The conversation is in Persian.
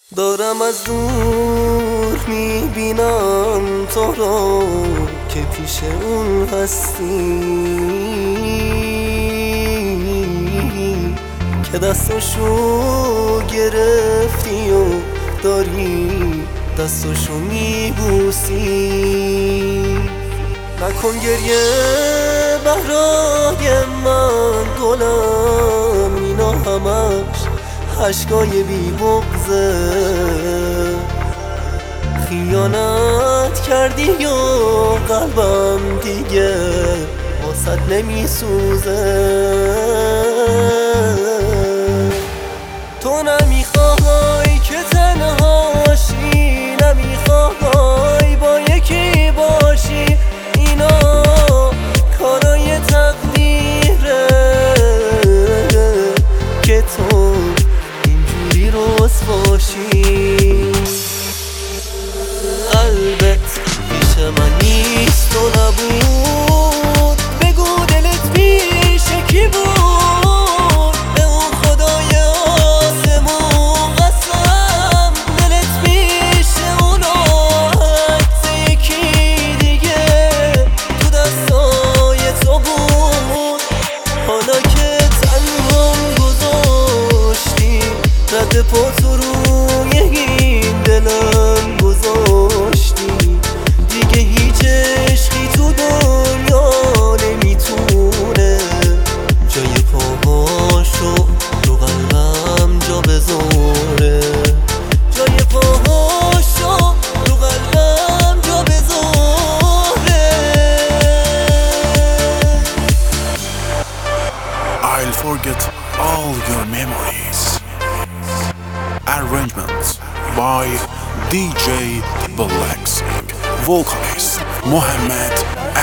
دارم از دور میبینم تو رو که پیش اون هستی، که دستاشو گرفتی و داری دستاشو میبوسی. نکن گریه برای من گلم، اینا همش عشقای بی بغضه. خیانت کردی و قلبم دیگه واسط نمیسوزه. تو نمیخوای که تنهاشی، نمیخوای با یکی باشی، اینا کارای تقدیره که تو اینجوری رسواشی. قلبت پیش من نیست و نبود، بگو دلت پیش کی بود؟ به اون خدای آسمون قسم، دلت پیش اونو عکس یکی دیگه تو دستای تو بود. حالا که تنهام گذاشتی، رد پا تو روی این دلم گذاشتی، دیگه هیچ عشقی تو دنیا نمیتونه جای پاهاشو رو قلبم جا بذاره، جای پاهاشو رو قلبم جا بذاره. I'll forget all your memories. Arrangements by DJ Black Singh. Vocalist Mohammed